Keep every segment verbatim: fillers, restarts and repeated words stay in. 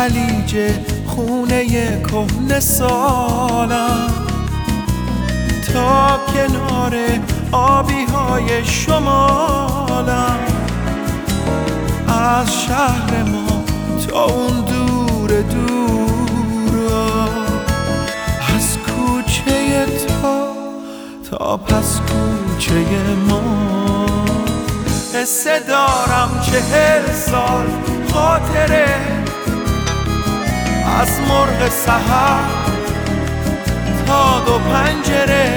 خلیج خونه کهنه سالم تا کنار آبی های شمالم، از شهر ما تا اون دور دورا، از کوچه تا تا پس کوچه ما. قصه دارم چهل سال خاطره از مرغ سحر تا دو پنجره.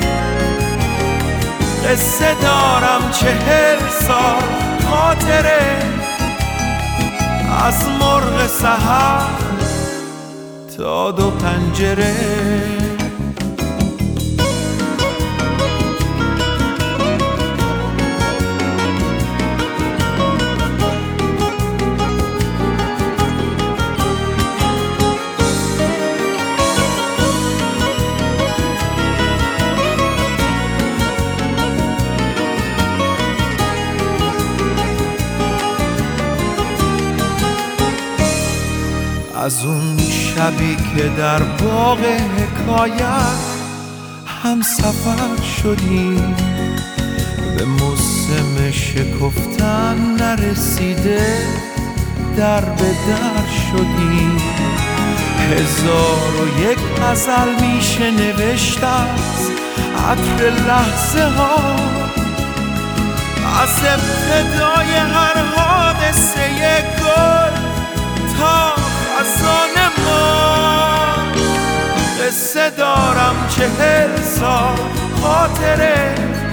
قصه دارم چهل سال خاطره از مرغ سحر تا دو پنجره. از اون شبی که در باغ حکایت هم سفر شدیم، به موسم شکفتن نرسیده در به در شدیم. هزار و یک غزل میشه نوشت از عطر لحظه ها، از ابتدای هر حادثه گل تا خزان ما. قصه دارم چهل سال خاطره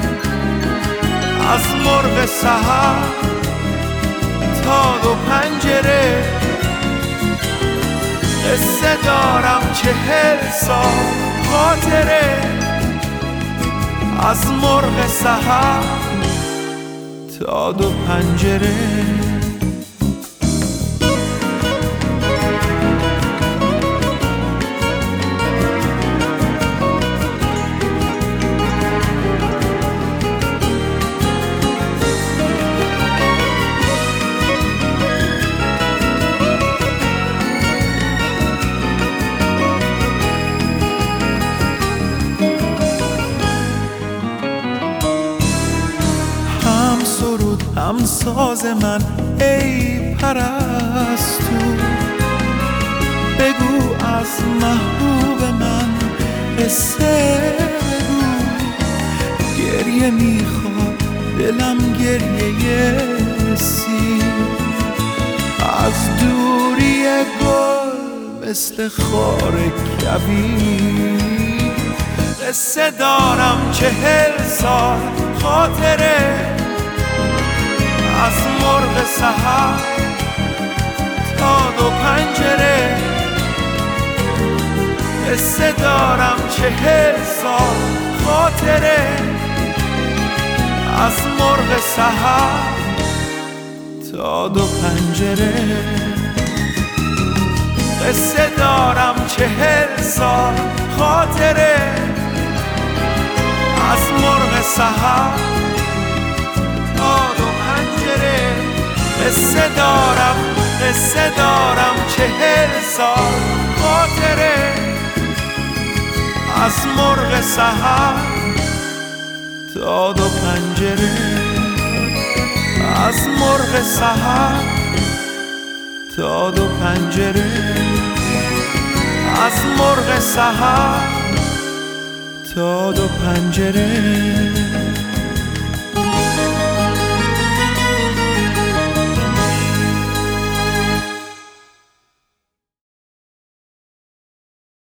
از مرغ سحر تا دو پنجره. قصه دارم چهل سال خاطره از مرغ سحر تا دو پنجره. هم ساز من ای پرستو، بگو از محبوب من قصه بگو. گریه میخواد دلم گریه سیر، از دوری گل مثل خار کبیر. قصه دارم چهل سال خاطره از مرغ سحر تا دو پنجره. قصه دارم چهل سال خاطره از مرغ سحر تا دو پنجره. قصه دارم چهل سال خاطره از مرغ سحر تا دو پنجره. قصه دارم قصه دارم چهل سال خاطره از مرغ سحر تا دو پنجره. از مرغ سحر تا دو پنجره. از مرغ سحر تا دو پنجره.